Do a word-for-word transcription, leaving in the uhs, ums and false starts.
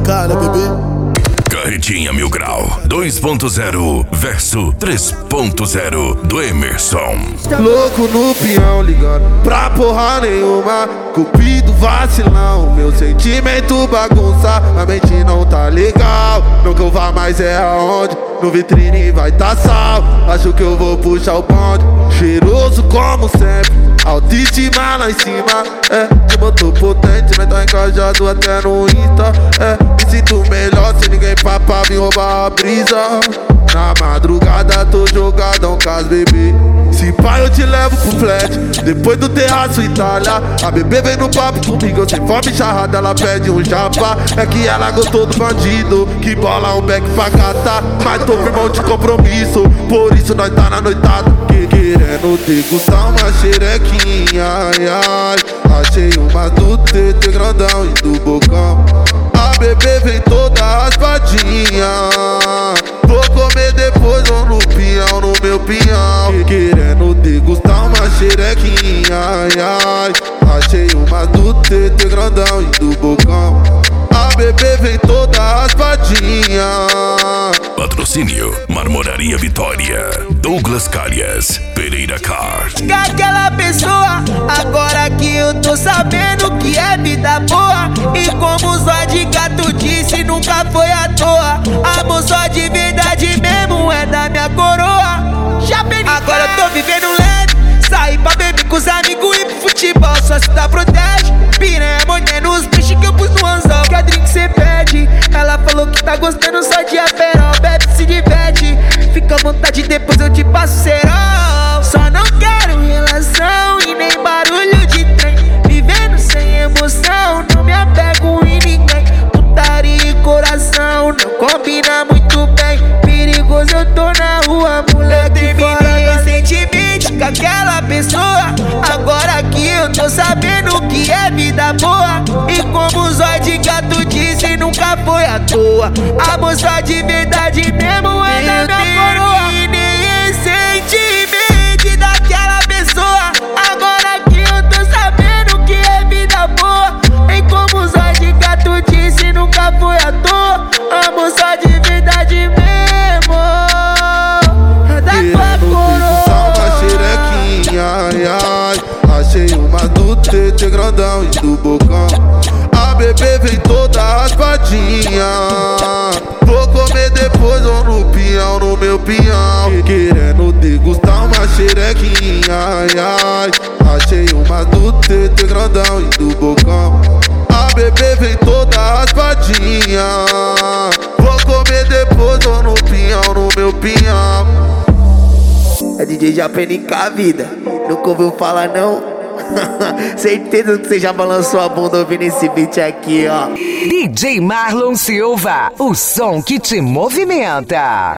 cara, bebê. Carretinha Mil Grau dois ponto zero verso três ponto zero do Emerson. Louco no peão, ligando pra porra nenhuma. Cupido vacilão, meu sentimento bagunça. A mente não tá legal. Não que eu vá mais é aonde? No vitrine vai tá sal. Acho que eu vou puxar o bonde. Cheiroso como sempre, autoestima lá em cima. É, de motor potente, mas tá encajado até no Insta. É, me sinto melhor sem ninguém papar, me roubar a brisa. Na madrugada tô jogadão com as bebê. Se pai eu te levo pro flat, depois do terraço Itália. A bebê vem no papo comigo, eu sem fome charrada, ela pede um japa. É que ela gostou do bandido, que bola um back pra catar. Mas tô firmão de compromisso, por isso nós tá na noitada. Que querendo degustar uma xerequinha, ai ai. Achei uma do T T grandão e do bocão. A bebê vem toda raspadinha. Vou comer depois ou no pinhão, no meu pinhão. Querendo degustar uma xerequinha, ai ai. Achei uma do T T grandão e do bocão. A bebê vem toda raspadinha. Patrocínio Marmoraria Vitória, Douglas Calhas, Pereira Car. Que aquela pessoa, agora que eu tô sabendo que é vida boa. E como o Zóio de Gato disse, nunca foi à toa. Amor só de verdade mesmo é da minha coroa. Já peguei. Agora eu tô vivendo leve, sair pra beber com os amigos e pro futebol, só se dá protege. Piranha mordendo os bichos que eu pus no anzol, que a drink cê pede. Ela falou que tá gostando só de aperol, bebe se diverte. Fica à vontade, depois eu te passo cerol. Só não quero relação e nem barulho de trem. Vivendo sem emoção, não me apego em ninguém. Putaria e coração não combina muito bem. Perigoso eu tô na rua, moleque, fora recentemente com aquela pessoa. Agora que eu tô sabendo que é vida boa. E como o Zóio de Gato disse, nunca foi à toa. Amor só de verdade mesmo é da minha coroa. E nem recentemente daquela pessoa. Agora que eu tô sabendo que é vida boa. E como o Zóio de Gato disse, nunca foi à toa. Amor só de verdade mesmo é da tua coroa. Ai, ai, achei uma do T T grandão e do bocão. A bebê vem toda raspadinha. Vou comer depois ou no pinhão, no meu pinhão. Querendo degustar uma xerequinha, ai, ai. Achei uma do T T grandão e do bocão. A bebê vem toda raspadinha. Vou comer depois ou no pinhão, no meu pinhão. É D J Japenica a vida, nunca ouviu falar não? Certeza que você já balançou a bunda ouvindo esse beat aqui, ó. D J Marlon Silva, o som que te movimenta.